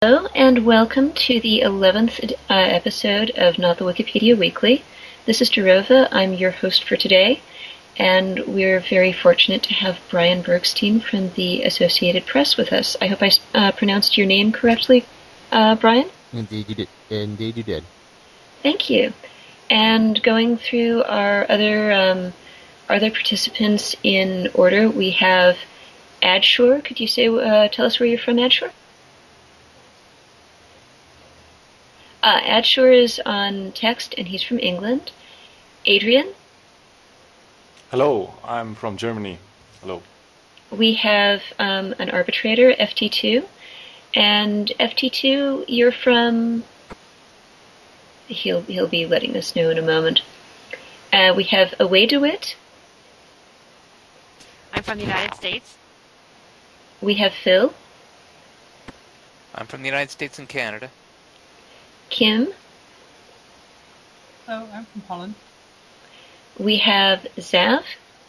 Hello and welcome to the 11th episode of Not the Wikipedia Weekly. This is Derova. I'm your host for today, and we're very fortunate to have Brian Bergstein from the Associated Press with us. I hope I pronounced your name correctly, Brian? Indeed you did. Indeed you did. Thank you. And going through our other participants in order, we have Adshore. Could you tell us where you're from, Adshore? Adshore is on text, and he's from England. Adrian? Hello, I'm from Germany. Hello. We have an arbitrator, FT2. And FT2, you're from... He'll be letting us know in a moment. We have Away DeWitt. I'm from the United States. We have Phil. I'm from the United States and Canada. Kim. Oh, I'm from Holland. We have Zav.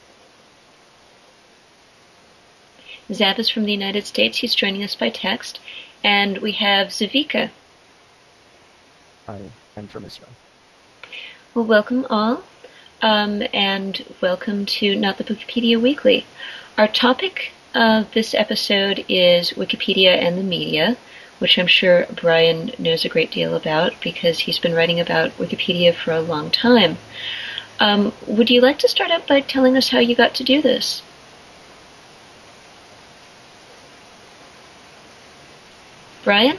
Zav is from the United States. He's joining us by text. And we have Zavika. Hi, I'm from Israel. Well, welcome all, and welcome to Not the Wikipedia Weekly. Our topic of this episode is Wikipedia and the media, which I'm sure Brian knows a great deal about because he's been writing about Wikipedia for a long time. Would you like to start out by telling us how you got to do this? Brian?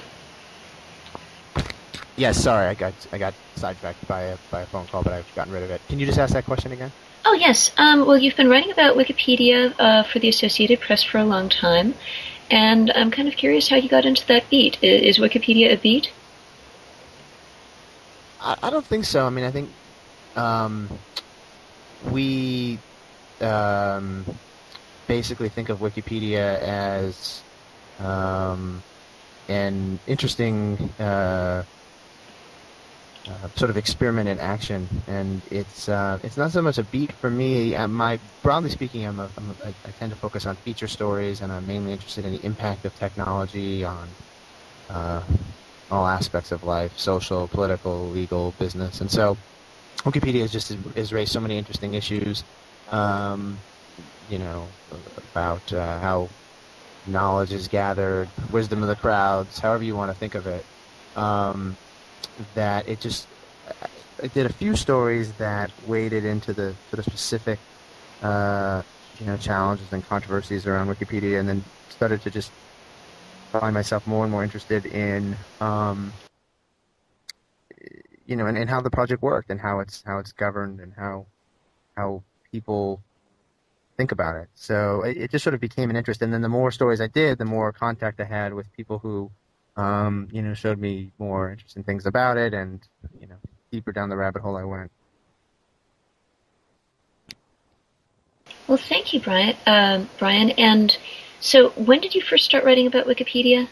Yes, sorry, I got sidetracked by a phone call, but I've gotten rid of it. Can you just ask that question again? Oh, yes. Well, you've been writing about Wikipedia for the Associated Press for a long time, and I'm kind of curious how you got into that beat. Is Wikipedia a beat? I don't think so. I mean, I think we basically think of Wikipedia as an interesting sort of experiment in action, and it's not so much a beat for me. Broadly speaking, I tend to focus on feature stories, and I'm mainly interested in the impact of technology on all aspects of life: social, political, legal, business. And so, Wikipedia has raised so many interesting issues, about how knowledge is gathered, wisdom of the crowds, however you want to think of it. That it did a few stories that waded into the sort of specific, challenges and controversies around Wikipedia, and then started to just find myself more and more interested in, in how the project worked and how it's governed and how people think about it. So it just sort of became an interest, and then the more stories I did, the more contact I had with people who showed me more interesting things about it, and, deeper down the rabbit hole I went. Well, thank you, Brian. And so when did you first start writing about Wikipedia?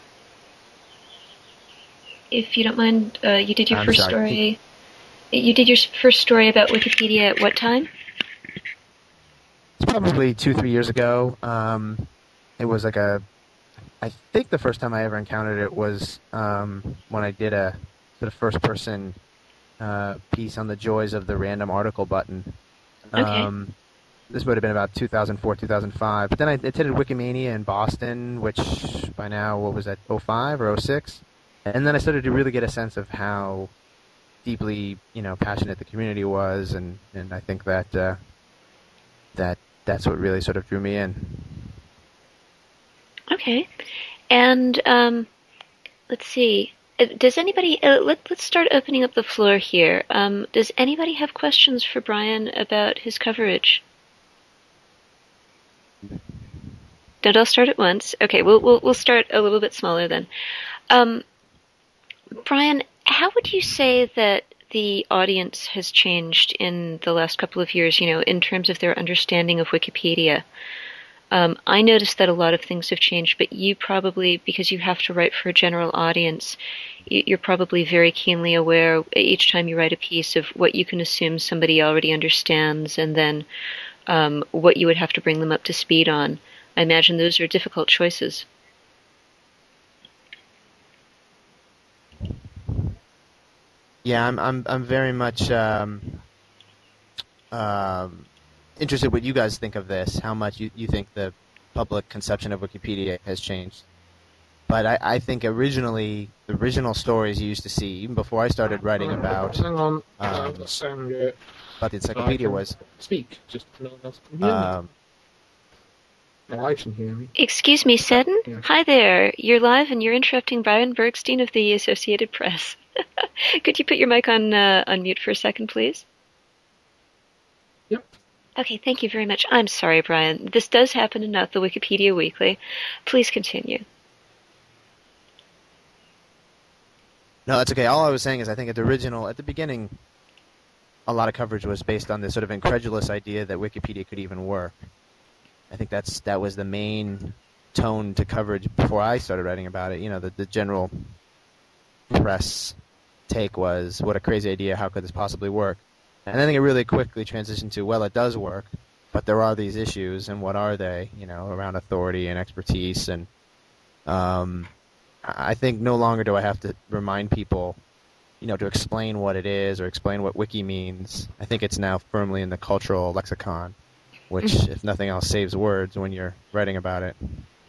If you don't mind, you did your first story. You did your first story about Wikipedia at what time? It's probably 2-3 years ago. It was I think the first time I ever encountered it was when I did a sort of first-person piece on the joys of the random article button. Okay. This would have been about 2004, 2005. But then I attended Wikimania in Boston, which by now, what was that, 05 or 06? And then I started to really get a sense of how deeply, passionate the community was, and I think that's what really sort of drew me in. Okay. And let's see. Does anybody? Let's start opening up the floor here. Does anybody have questions for Brian about his coverage? Don't all start at once. Okay, we'll start a little bit smaller then. Brian, how would you say that the audience has changed in the last couple of years? In terms of their understanding of Wikipedia. I noticed that a lot of things have changed, but you probably, because you have to write for a general audience, you're probably very keenly aware each time you write a piece of what you can assume somebody already understands, and then what you would have to bring them up to speed on. I imagine those are difficult choices. Yeah, I'm very much um, interested what you guys think of this. How much you think the public conception of Wikipedia has changed. But I think originally, the original stories you used to see, even before I started writing Hang on, um, just saying it about the so I encyclopedia can was speak, just no one else can hear me. um, No, I can hear me. Excuse me, Seddon? Yeah. Hi there. You're live and you're interrupting Brian Bergstein of the Associated Press. Could you put your mic on mute for a second, please? Yep. Okay, thank you very much. I'm sorry, Brian. This does happen enough, the Wikipedia Weekly. Please continue. no, that's okay. All I was saying is I think at the beginning, a lot of coverage was based on this sort of incredulous idea that Wikipedia could even work. I think that was the main tone to coverage before I started writing about it. You know, the general press take was, what a crazy idea, how could this possibly work? And I think it really quickly transitioned to, well, it does work, but there are these issues, and what are they, around authority and expertise. And I think no longer do I have to remind people, to explain what it is or explain what wiki means. I think it's now firmly in the cultural lexicon, which, if nothing else, saves words when you're writing about it.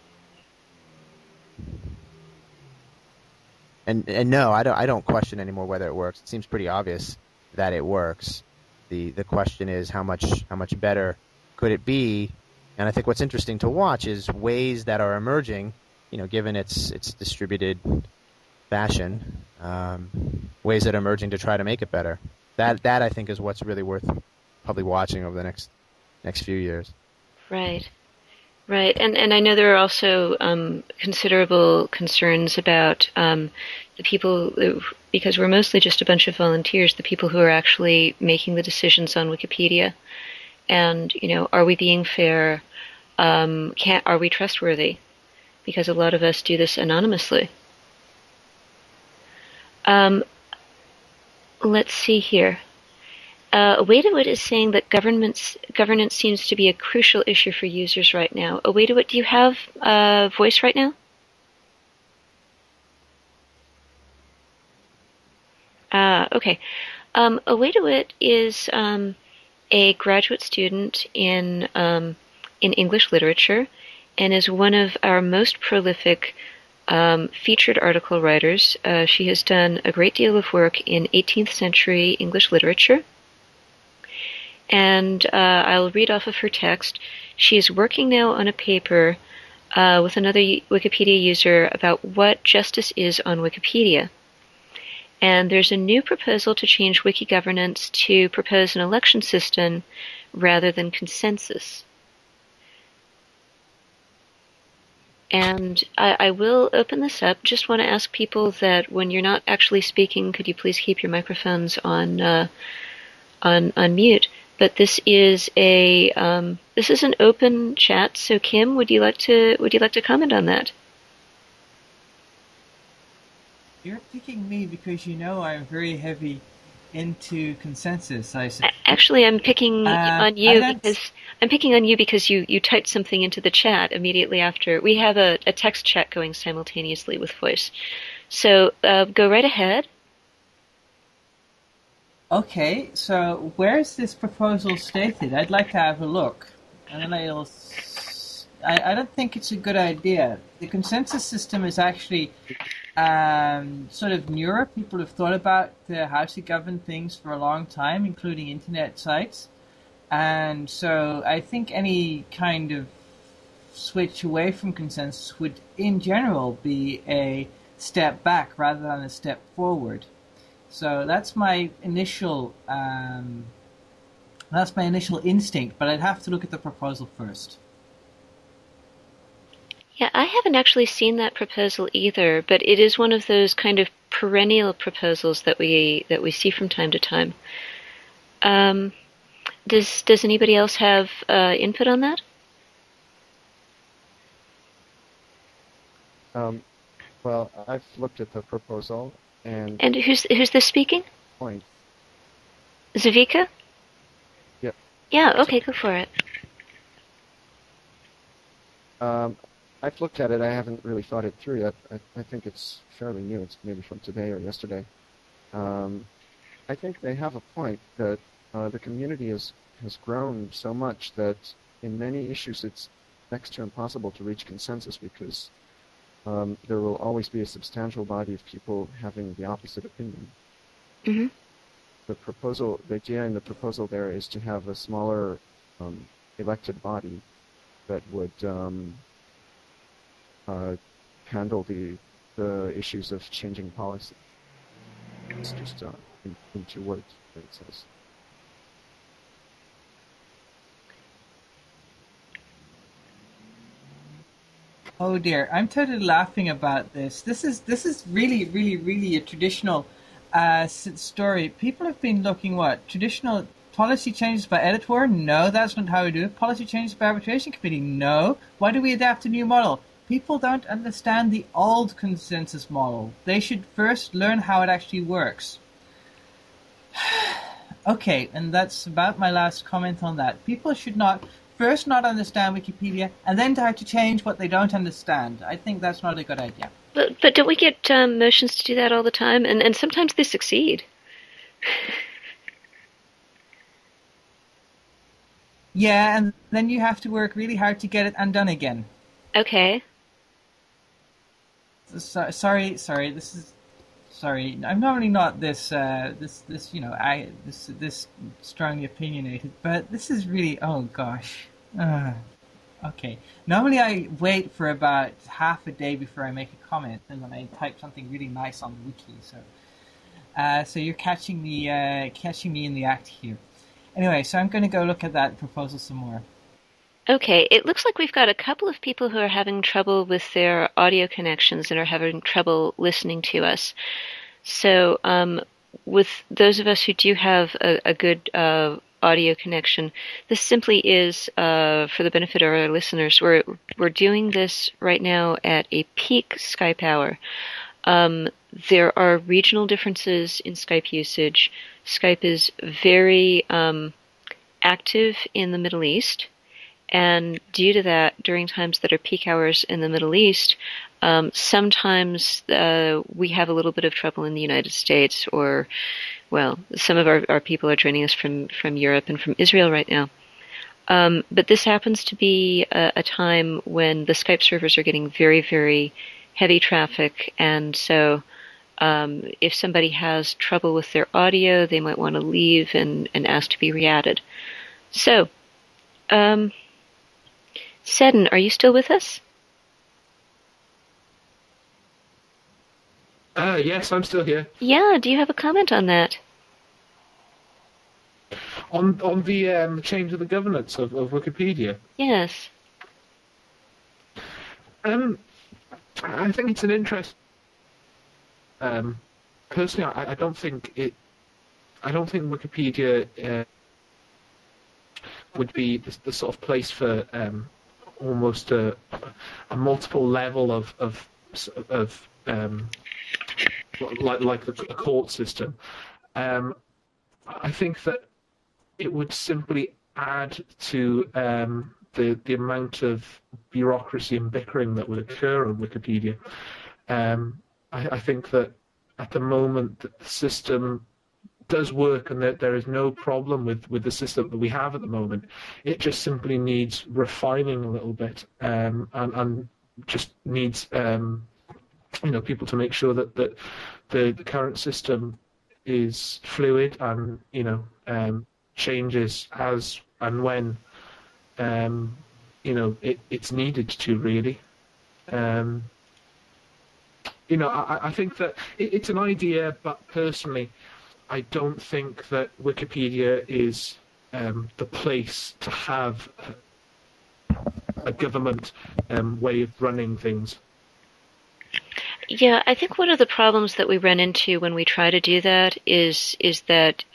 And no, I don't question anymore whether it works. It seems pretty obvious that it works. The question is how much better could it be? And I think what's interesting to watch is ways that are emerging, given its distributed fashion, ways that are emerging to try to make it better. That I think is what's really worth probably watching over the next few years. Right. Right, and I know there are also considerable concerns about the people, because we're mostly just a bunch of volunteers, the people who are actually making the decisions on Wikipedia. And, are we being fair? Are we trustworthy? Because a lot of us do this anonymously. Let's see here. Awaytowit is saying that governance seems to be a crucial issue for users right now. Awaytowit, do you have voice right now? Okay. Awaytowit is a graduate student in English literature and is one of our most prolific featured article writers. She has done a great deal of work in 18th century English literature. And I'll read off of her text. She is working now on a paper with another Wikipedia user about what justice is on Wikipedia. And there's a new proposal to change wiki governance to propose an election system rather than consensus. And I will open this up. Just want to ask people that when you're not actually speaking, could you please keep your microphones on mute? But this is an open chat. So Kim, would you like to comment on that? You're picking me because I'm very heavy into consensus. Actually, I'm picking on you because you typed something into the chat immediately after. We have a text chat going simultaneously with voice. So go right ahead. Okay, so where's this proposal stated? I'd like to have a look. And then I don't think it's a good idea. The consensus system is actually sort of newer. People have thought about how to govern things for a long time, including internet sites. And so I think any kind of switch away from consensus would, in general, be a step back rather than a step forward. So that's my initial instinct, but I'd have to look at the proposal first. Yeah, I haven't actually seen that proposal either, but it is one of those kind of perennial proposals that we see from time to time. Does anybody else have input on that? Well, I've looked at the proposal and who's this speaking? Point. Zavika? Yep. Yeah. Okay, go for it. I've looked at it. I haven't really thought it through yet. I think it's fairly new. It's maybe from today or yesterday. I think they have a point that the community has grown so much that in many issues it's next to impossible to reach consensus because there will always be a substantial body of people having the opposite opinion. Hmm. The idea in the proposal there is to have a smaller elected body that would handle the issues of changing policy. It's just in 2 words that it says. Oh dear, I'm totally laughing about this. This is really, really, really a traditional story. People have been looking traditional policy changes by editor? No, that's not how we do it. Policy changes by arbitration committee? No. Why do we adapt a new model? People don't understand the old consensus model. They should first learn how it actually works. Okay, and that's about my last comment on that. People should not first not understand Wikipedia and then try to change what they don't understand. I think that's not a good idea. But don't we get motions to do that all the time? And sometimes they succeed. Yeah, and then you have to work really hard to get it undone again. Okay. Sorry. I'm normally not this strongly opinionated, but this is really, oh gosh. Okay. Normally I wait for about half a day before I make a comment, and then I type something really nice on the wiki. So you're catching me in the act here. Anyway, so I'm going to go look at that proposal some more. Okay, it looks like we've got a couple of people who are having trouble with their audio connections and are having trouble listening to us. So with those of us who do have a good audio connection, this simply is for the benefit of our listeners. We're doing this right now at a peak Skype hour. There are regional differences in Skype usage. Skype is very active in the Middle East. And due to that, during times that are peak hours in the Middle East, sometimes we have a little bit of trouble in the United States, or, well, some of our people are joining us from Europe and from Israel right now. But this happens to be a time when the Skype servers are getting very, very heavy traffic, and so if somebody has trouble with their audio, they might want to leave and ask to be re-added. So, Seddon, are you still with us? Yes, I'm still here. Yeah, do you have a comment on that? On the change of the governance of Wikipedia. Yes. I think it's an interest. Personally, I don't think Wikipedia would be the sort of place for almost a multiple level of like a court system. I think that it would simply add to the amount of bureaucracy and bickering that would occur on Wikipedia. I think that at the moment that the system does work and that there is no problem with the system that we have at the moment. It just simply needs refining a little bit and just needs people to make sure that the current system is fluid and changes as and when it's needed to really. I think that it's an idea, but personally, I don't think that Wikipedia is the place to have a government way of running things. Yeah, I think one of the problems that we run into when we try to do that is that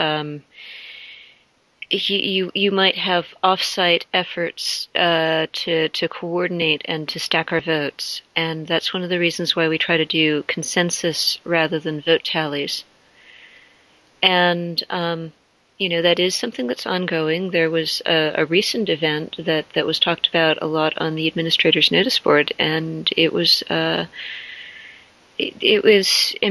you might have off-site efforts to coordinate and to stack our votes, and that's one of the reasons why we try to do consensus rather than vote tallies. And that is something that's ongoing. There was a recent event that was talked about a lot on the administrator's notice board, and it was